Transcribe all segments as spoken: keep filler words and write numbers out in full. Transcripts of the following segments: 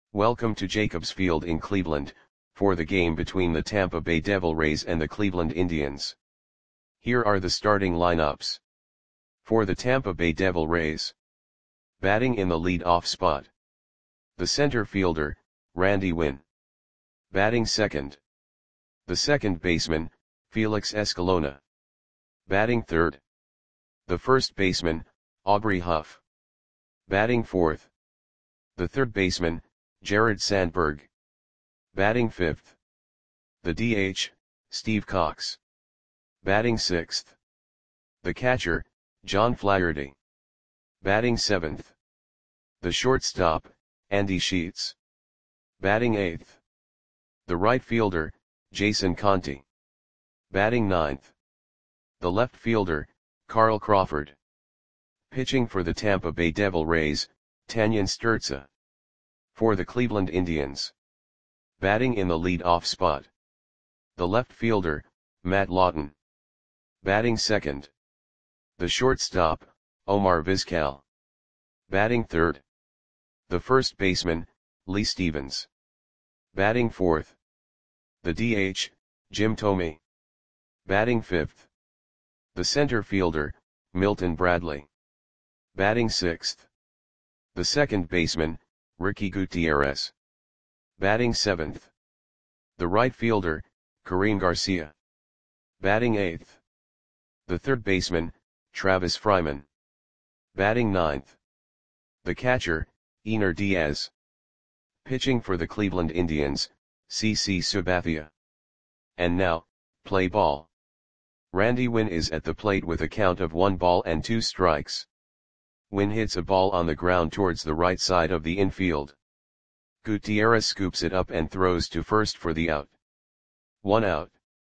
Welcome to Jacobs Field in Cleveland, for the game between the Tampa Bay Devil Rays and the Cleveland Indians. Here are the starting lineups. For the Tampa Bay Devil Rays. Batting in the lead-off spot. The center fielder, Randy Winn. Batting second. The second baseman, Felix Escalona. Batting third. The first baseman, Aubrey Huff. Batting fourth. The third baseman, Jared Sandberg. Batting fifth. The D H, Steve Cox. Batting sixth. The catcher, John Flaherty. Batting seventh. The shortstop, Andy Sheets. Batting eighth. The right fielder, Jason Conti. Batting ninth. The left fielder, Carl Crawford. Pitching for the Tampa Bay Devil Rays, Tanyan Sturtza. For the Cleveland Indians. Batting in the lead-off spot. The left fielder, Matt Lawton. Batting second. The shortstop, Omar Vizquel. Batting third. The first baseman, Lee Stevens. Batting fourth. The D H, Jim Thome. Batting fifth. The center fielder, Milton Bradley. Batting sixth. The second baseman, Ricky Gutierrez. Batting seventh. The right fielder, Kareem Garcia. Batting eighth. The third baseman, Travis Fryman. Batting ninth. The catcher, Ener Diaz. Pitching for the Cleveland Indians, C C Sabathia. And now, play ball. Randy Winn is at the plate with a count of one ball and two strikes. Winn hits a ball on the ground towards the right side of the infield. Gutierrez scoops it up and throws to first for the out. One out.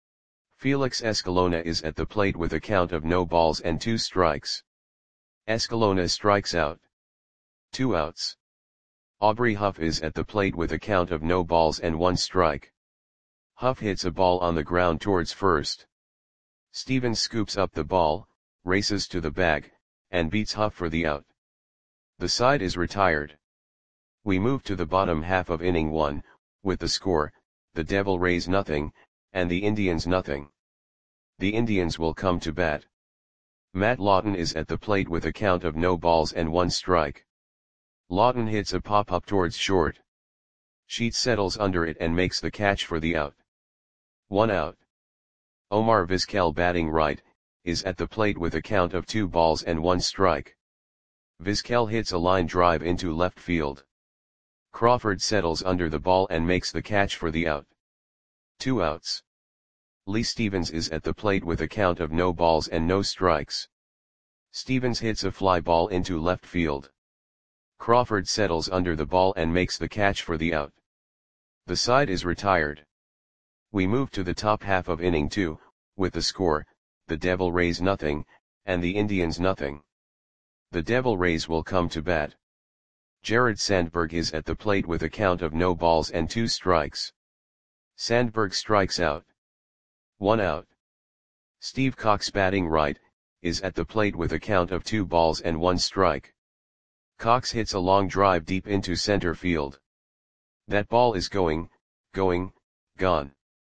Felix Escalona is at the plate with a count of no balls and two strikes. Escalona strikes out. Two outs. Aubrey Huff is at the plate with a count of no balls and one strike. Huff hits a ball on the ground towards first. Stevens scoops up the ball, races to the bag, and beats Huff for the out. The side is retired. We move to the bottom half of inning one, with the score, the Devil Rays nothing, and the Indians nothing. The Indians will come to bat. Matt Lawton is at the plate with a count of no balls and one strike. Lawton hits a pop-up towards short. Sheets settles under it and makes the catch for the out. One out. Omar Vizquel, batting right, is at the plate with a count of two balls and one strike. Vizquel hits a line drive into left field. Crawford settles under the ball and makes the catch for the out. Two outs. Lee Stevens is at the plate with a count of no balls and no strikes. Stevens hits a fly ball into left field. Crawford settles under the ball and makes the catch for the out. The side is retired. We move to the top half of inning two, with the score, the Devil Rays nothing, and the Indians nothing. The Devil Rays will come to bat. Jared Sandberg is at the plate with a count of no balls and two strikes. Sandberg strikes out. One out. Steve Cox, batting right, is at the plate with a count of two balls and one strike. Cox hits a long drive deep into center field. That ball is going, going, gone.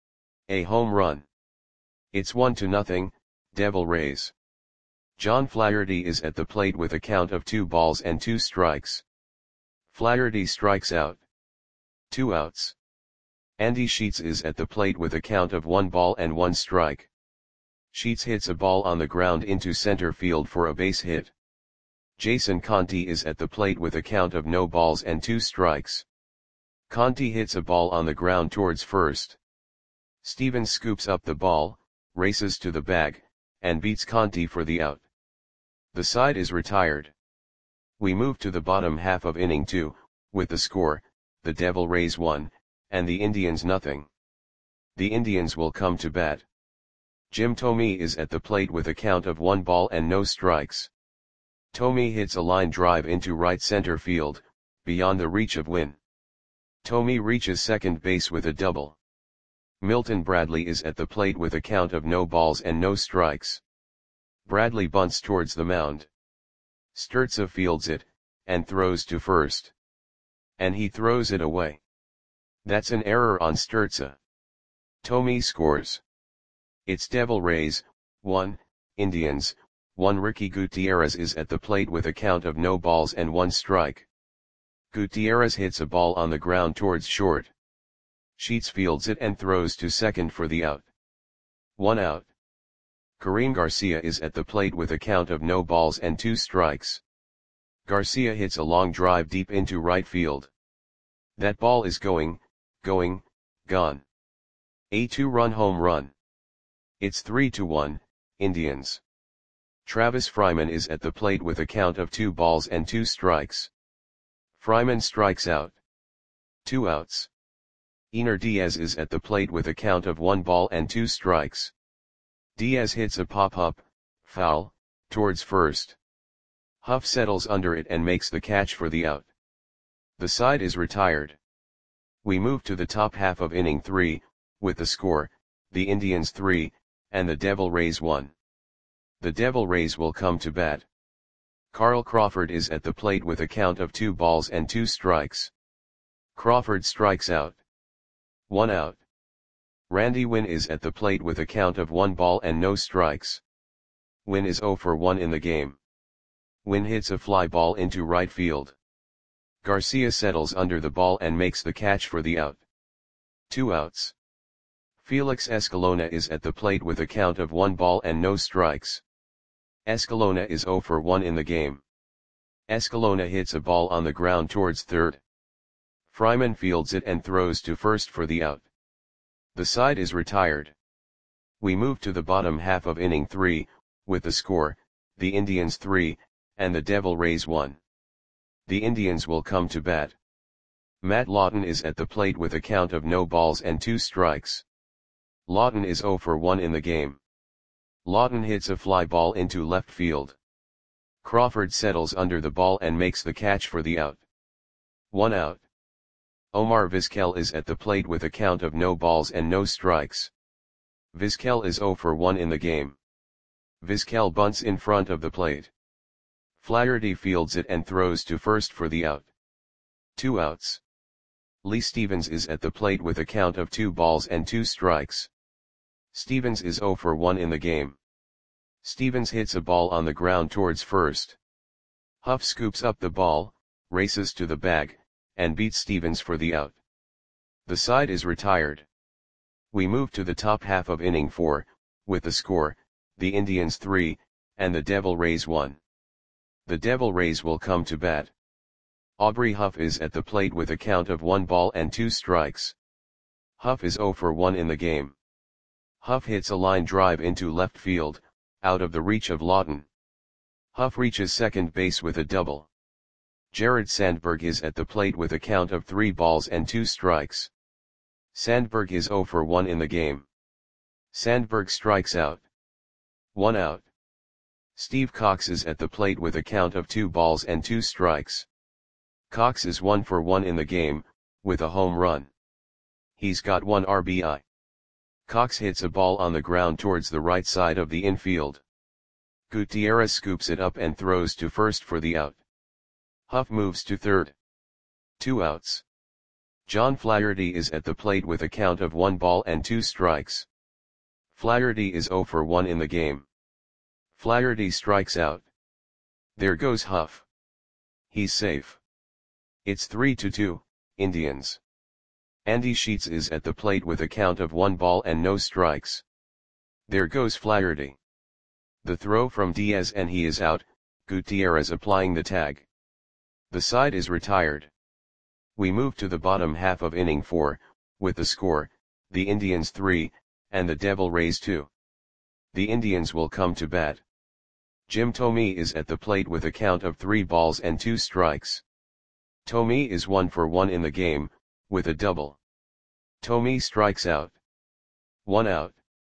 A home run. It's one to nothing, Devil Rays. John Flaherty is at the plate with a count of two balls and two strikes. Flaherty strikes out. Two outs. Andy Sheets is at the plate with a count of one ball and one strike. Sheets hits a ball on the ground into center field for a base hit. Jason Conti is at the plate with a count of no balls and two strikes. Conti hits a ball on the ground towards first. Stevens scoops up the ball, races to the bag, and beats Conti for the out. The side is retired. We move to the bottom half of inning two, with the score, the Devil Rays one, and the Indians nothing. The Indians will come to bat. Jim Thome is at the plate with a count of one ball and no strikes. Thome hits a line drive into right center field, beyond the reach of Winn. Thome reaches second base with a double. Milton Bradley is at the plate with a count of no balls and no strikes. Bradley bunts towards the mound. Sturtza fields it, and throws to first. And he throws it away. That's an error on Sturza. Thome scores. It's Devil Rays, one, Indians, one. Ricky Gutierrez is at the plate with a count of no balls and one strike. Gutierrez hits a ball on the ground towards short. Sheets fields it and throws to second for the out. One out. Karim Garcia is at the plate with a count of no balls and two strikes. Garcia hits a long drive deep into right field. That ball is going, going, gone. A two-run home run. It's three to one, Indians. Travis Fryman is at the plate with a count of two balls and two strikes. Fryman strikes out. Two outs. Ener Diaz is at the plate with a count of one ball and two strikes. Diaz hits a pop-up, foul, towards first. Huff settles under it and makes the catch for the out. The side is retired. We move to the top half of inning three, with the score, the Indians three, and the Devil Rays one. The Devil Rays will come to bat. Carl Crawford is at the plate with a count of two balls and two strikes. Crawford strikes out. One out. Randy Winn is at the plate with a count of one ball and no strikes. Winn is zero for one in the game. Winn hits a fly ball into right field. Garcia settles under the ball and makes the catch for the out. Two outs. Felix Escalona is at the plate with a count of one ball and no strikes. Escalona is zero for one in the game. Escalona hits a ball on the ground towards third. Fryman fields it and throws to first for the out. The side is retired. We move to the bottom half of inning three, with the score, the Indians three, and the Devil Rays one. The Indians will come to bat. Matt Lawton is at the plate with a count of no balls and two strikes. Lawton is zero for one in the game. Lawton hits a fly ball into left field. Crawford settles under the ball and makes the catch for the out. One out. Omar Vizquel is at the plate with a count of no balls and no strikes. Vizquel is zero for one in the game. Vizquel bunts in front of the plate. Flaherty fields it and throws to first for the out. Two outs. Lee Stevens is at the plate with a count of two balls and two strikes. Stevens is zero for one in the game. Stevens hits a ball on the ground towards first. Huff scoops up the ball, races to the bag, and beats Stevens for the out. The side is retired. We move to the top half of inning four, with the score, the Indians three, and the Devil Rays one. The Devil Rays will come to bat. Aubrey Huff is at the plate with a count of one ball and two strikes. Huff is zero for one in the game. Huff hits a line drive into left field, out of the reach of Lawton. Huff reaches second base with a double. Jared Sandberg is at the plate with a count of three balls and two strikes. Sandberg is zero for one in the game. Sandberg strikes out. One out. Steve Cox is at the plate with a count of two balls and two strikes. Cox is one for one in the game, with a home run. He's got one R B I. Cox hits a ball on the ground towards the right side of the infield. Gutierrez scoops it up and throws to first for the out. Huff moves to third. Two outs. John Flaherty is at the plate with a count of one ball and two strikes. Flaherty is zero for one in the game. Flaherty strikes out. There goes Huff. He's safe. It's three to two, Indians. Andy Sheets is at the plate with a count of one ball and no strikes. There goes Flaherty. The throw from Diaz and he is out, Gutierrez applying the tag. The side is retired. We move to the bottom half of inning four, with the score, the Indians three, and the Devil Rays two. The Indians will come to bat. Jim Thome is at the plate with a count of three balls and two strikes. Thome is one for one in the game, with a double. Thome strikes out. One out.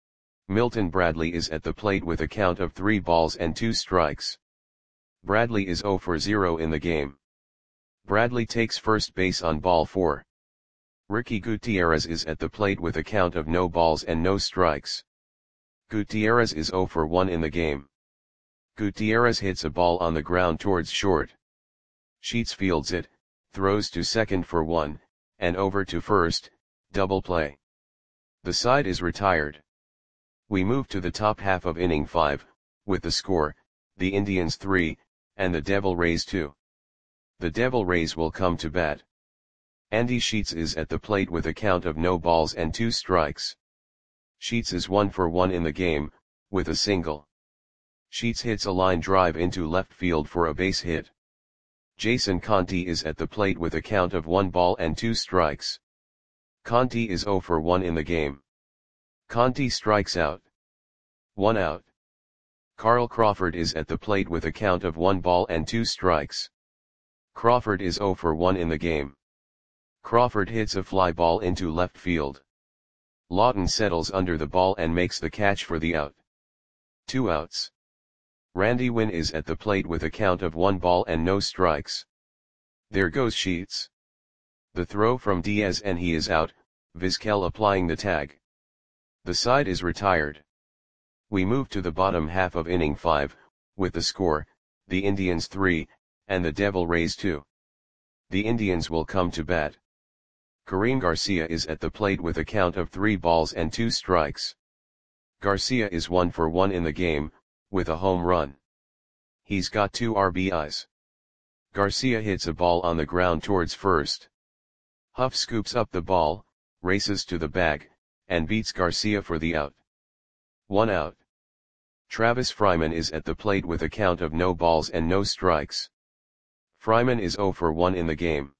Milton Bradley is at the plate with a count of three balls and two strikes. Bradley is zero for zero in the game. Bradley takes first base on ball four. Ricky Gutierrez is at the plate with a count of no balls and no strikes. Gutierrez is zero for one in the game. Gutierrez hits a ball on the ground towards short. Sheets fields it, throws to second for one, and over to first, double play. The side is retired. We move to the top half of inning five, with the score, the Indians three, and the Devil Rays two. The Devil Rays will come to bat. Andy Sheets is at the plate with a count of no balls and two strikes. Sheets is one for one in the game, with a single. Sheets hits a line drive into left field for a base hit. Jason Conti is at the plate with a count of one ball and two strikes. Conti is zero for one in the game. Conti strikes out. One out. Carl Crawford is at the plate with a count of one ball and two strikes. Crawford is zero for one in the game. Crawford hits a fly ball into left field. Lawton settles under the ball and makes the catch for the out. Two outs. Randy Winn is at the plate with a count of one ball and no strikes. There goes Sheets. The throw from Diaz and he is out, Vizquel applying the tag. The side is retired. We move to the bottom half of inning five, with the score, the Indians three, and the Devil Rays two. The Indians will come to bat. Kareem Garcia is at the plate with a count of three balls and two strikes. Garcia is one for one in the game, with a home run. He's got two R B Is. Garcia hits a ball on the ground towards first. Huff scoops up the ball, races to the bag, and beats Garcia for the out. One out. Travis Fryman is at the plate with a count of no balls and no strikes. Fryman is zero for one in the game.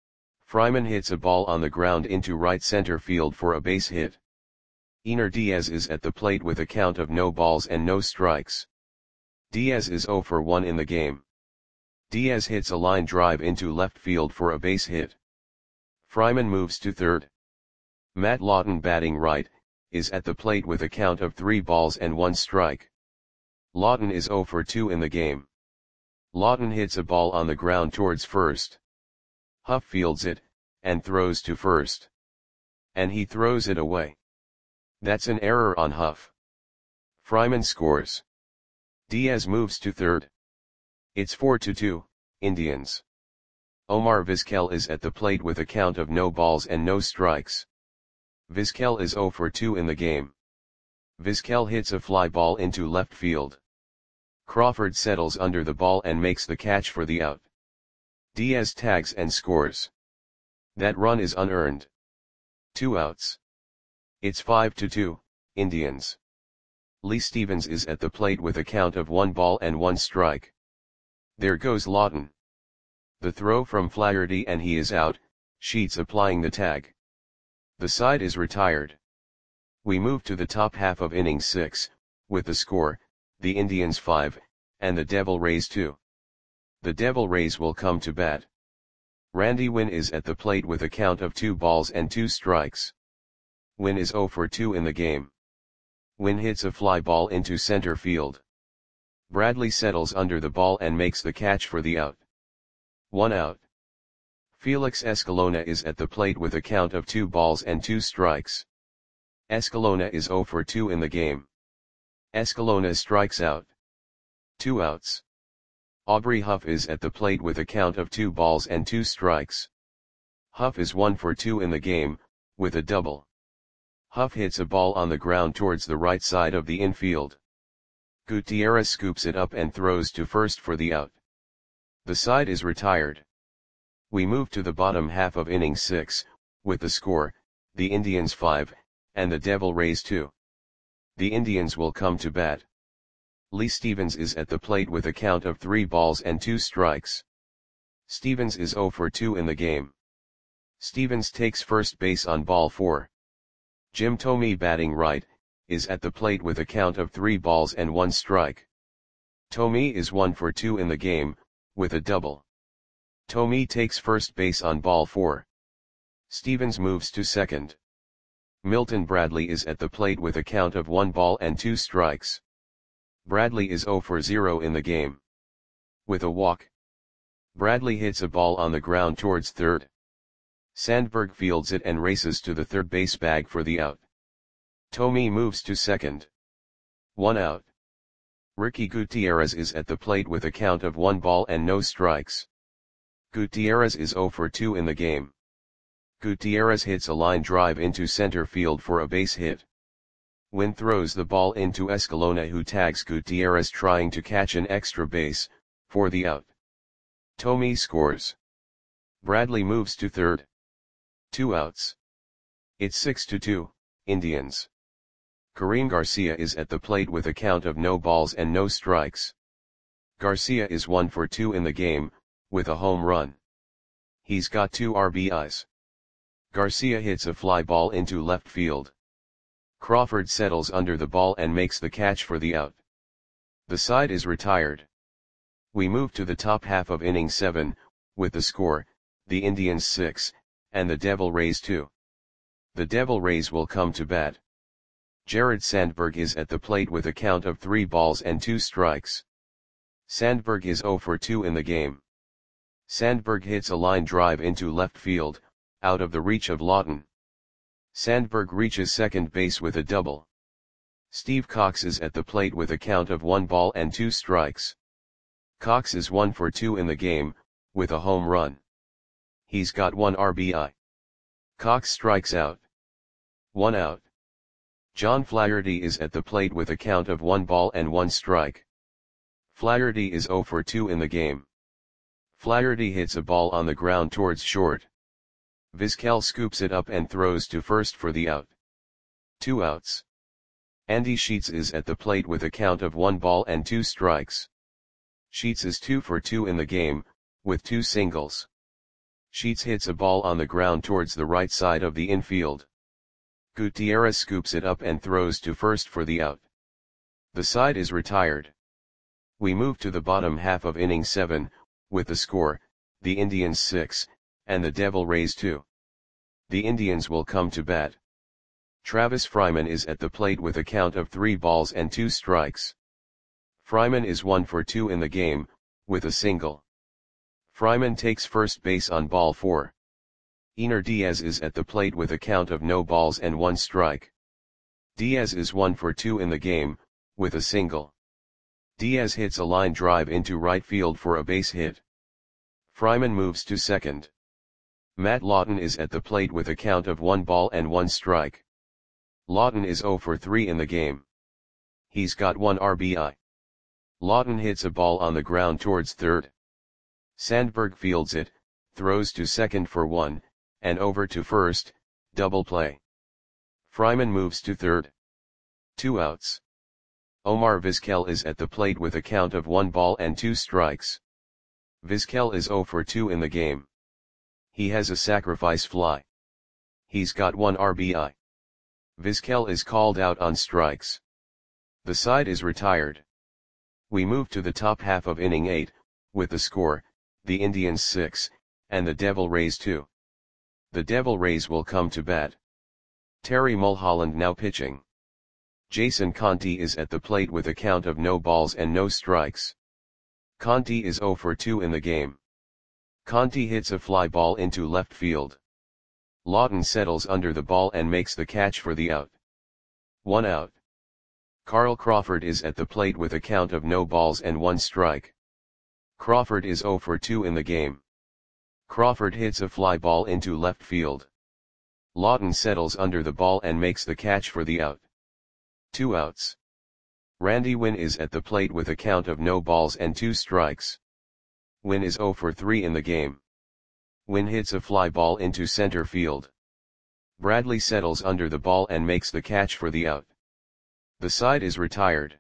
Fryman hits a ball on the ground into right center field for a base hit. Ener Diaz is at the plate with a count of no balls and no strikes. Diaz is zero for one in the game. Diaz hits a line drive into left field for a base hit. Fryman moves to third. Matt Lawton, batting right, is at the plate with a count of three balls and one strike. Lawton is zero for two in the game. Lawton hits a ball on the ground towards first. Huff fields it, and throws to first. And he throws it away. That's an error on Huff. Fryman scores. Diaz moves to third. It's four to two, Indians. Omar Vizquel is at the plate with a count of no balls and no strikes. Vizquel is zero for two in the game. Vizquel hits a fly ball into left field. Crawford settles under the ball and makes the catch for the out. Diaz tags and scores. That run is unearned. Two outs. It's five to two, Indians. Lee Stevens is at the plate with a count of one ball and one strike. There goes Lawton. The throw from Flaherty and he is out, Sheets applying the tag. The side is retired. We move to the top half of inning six, with the score, the Indians five, and the Devil Rays two. The Devil Rays will come to bat. Randy Winn is at the plate with a count of two balls and two strikes. Winn is zero for two in the game. Winn hits a fly ball into center field. Bradley settles under the ball and makes the catch for the out. One out. Felix Escalona is at the plate with a count of two balls and two strikes. Escalona is zero for two in the game. Escalona strikes out. Two outs. Aubrey Huff is at the plate with a count of two balls and two strikes. Huff is one for two in the game, with a double. Huff hits a ball on the ground towards the right side of the infield. Gutierrez scoops it up and throws to first for the out. The side is retired. We move to the bottom half of inning six, with the score, the Indians five, and the Devil Rays two. The Indians will come to bat. Lee Stevens is at the plate with a count of three balls and two strikes. Stevens is zero for two in the game. Stevens takes first base on ball four. Jim Thome, batting right, is at the plate with a count of three balls and one strike. Thome is one for two in the game, with a double. Thome takes first base on ball four. Stevens moves to second. Milton Bradley is at the plate with a count of one ball and two strikes. Bradley is zero for zero in the game. With a walk. Bradley hits a ball on the ground towards third. Sandberg fields it and races to the third base bag for the out. Thome moves to second. One out. Ricky Gutierrez is at the plate with a count of one ball and no strikes. Gutierrez is zero for two in the game. Gutierrez hits a line drive into center field for a base hit. Wynn throws the ball into Escalona, who tags Gutierrez trying to catch an extra base, for the out. Thome scores. Bradley moves to third. Two outs. It's six to two, Indians. Karim Garcia is at the plate with a count of no balls and no strikes. Garcia is one for two in the game, with a home run. He's got two R B Is. Garcia hits a fly ball into left field. Crawford settles under the ball and makes the catch for the out. The side is retired. We move to the top half of inning seven, with the score, the Indians six, and the Devil Rays two. The Devil Rays will come to bat. Jared Sandberg is at the plate with a count of three balls and two strikes. Sandberg is zero for two in the game. Sandberg hits a line drive into left field, out of the reach of Lawton. Sandberg reaches second base with a double. Steve Cox is at the plate with a count of one ball and two strikes. Cox is one for two in the game, with a home run. He's got one R B I. Cox strikes out. One out. John Flaherty is at the plate with a count of one ball and one strike. Flaherty is zero for two in the game. Flaherty hits a ball on the ground towards short. Vizquel scoops it up and throws to first for the out. Two outs. Andy Sheets is at the plate with a count of one ball and two strikes. Sheets is two for two in the game, with two singles. Sheets hits a ball on the ground towards the right side of the infield. Gutierrez scoops it up and throws to first for the out. The side is retired. We move to the bottom half of inning seven, with the score, the Indians six, and the Devil Rays two. The Indians will come to bat. Travis Fryman is at the plate with a count of three balls and two strikes. Fryman is one for two in the game, with a single. Fryman takes first base on ball four. Ener Diaz is at the plate with a count of no balls and one strike. Diaz is one for two in the game, with a single. Diaz hits a line drive into right field for a base hit. Fryman moves to second. Matt Lawton is at the plate with a count of one ball and one strike. Lawton is zero for three in the game. He's got one R B I. Lawton hits a ball on the ground towards third. Sandberg fields it, throws to second for one, and over to first, double play. Fryman moves to third. Two outs. Omar Vizquel is at the plate with a count of one ball and two strikes. Vizquel is zero for two in the game. He has a sacrifice fly. He's got one R B I. Vizquel is called out on strikes. The side is retired. We move to the top half of inning eight, with the score, the Indians six, and the Devil Rays two. The Devil Rays will come to bat. Terry Mulholland now pitching. Jason Conti is at the plate with a count of no balls and no strikes. Conti is zero for two in the game. Conti hits a fly ball into left field. Lawton settles under the ball and makes the catch for the out. One out. Carl Crawford is at the plate with a count of no balls and one strike. Crawford is zero for two in the game. Crawford hits a fly ball into left field. Lawton settles under the ball and makes the catch for the out. Two outs. Randy Wynn is at the plate with a count of no balls and two strikes. Wynn is zero for three in the game. Wynn hits a fly ball into center field. Bradley settles under the ball and makes the catch for the out. The side is retired.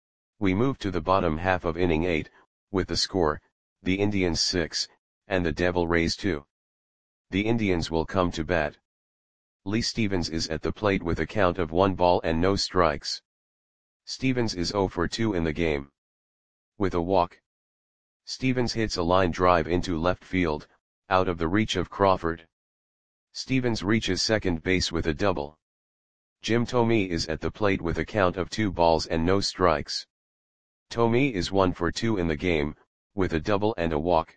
We move to the bottom half of inning eight, with the score, the Indians six, and the Devil Rays two. The Indians will come to bat. Lee Stevens is at the plate with a count of one ball and no strikes. Stevens is zero for two in the game. With a walk. Stevens hits a line drive into left field, out of the reach of Crawford. Stevens reaches second base with a double. Jim Thome is at the plate with a count of two balls and no strikes. Thome is one for two in the game, with a double and a walk.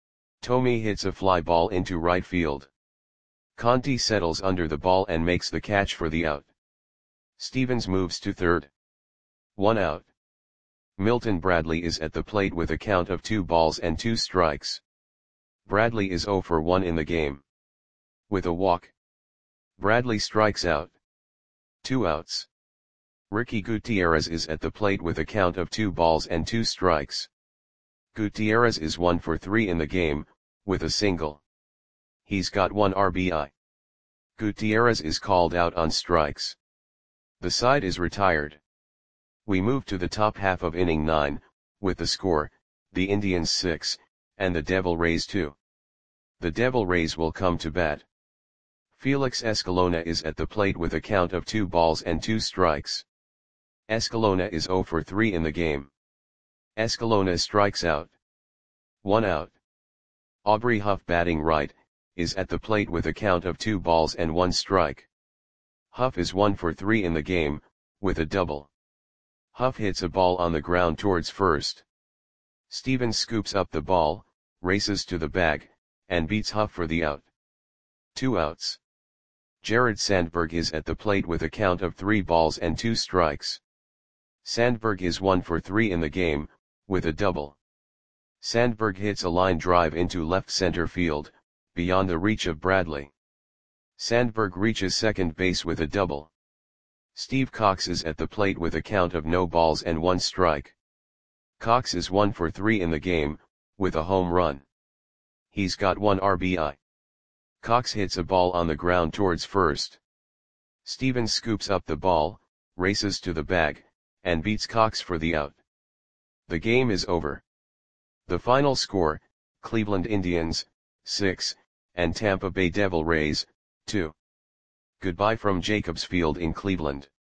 Thome hits a fly ball into right field. Conti settles under the ball and makes the catch for the out. Stevens moves to third. One out. Milton Bradley is at the plate with a count of two balls and two strikes. Bradley is zero for one in the game. With a walk, Bradley strikes out. Two outs. Ricky Gutierrez is at the plate with a count of two balls and two strikes. Gutierrez is one for three in the game, with a single. He's got one R B I. Gutierrez is called out on strikes. The side is retired. We move to the top half of inning nine, with the score, the Indians six, and the Devil Rays two. The Devil Rays will come to bat. Felix Escalona is at the plate with a count of two balls and two strikes. Escalona is zero for three in the game. Escalona strikes out. One out. Aubrey Huff, batting right, is at the plate with a count of two balls and one strike. Huff is one for three in the game, with a double. Huff hits a ball on the ground towards first. Stevens scoops up the ball, races to the bag, and beats Huff for the out. Two outs. Jared Sandberg is at the plate with a count of three balls and two strikes. Sandberg is one for three in the game, with a double. Sandberg hits a line drive into left center field, beyond the reach of Bradley. Sandberg reaches second base with a double. Steve Cox is at the plate with a count of no balls and one strike. Cox is one for three in the game, with a home run. He's got one R B I. Cox hits a ball on the ground towards first. Stevens scoops up the ball, races to the bag, and beats Cox for the out. The game is over. The final score, Cleveland Indians, six, and Tampa Bay Devil Rays, two. Goodbye from Jacobs Field in Cleveland.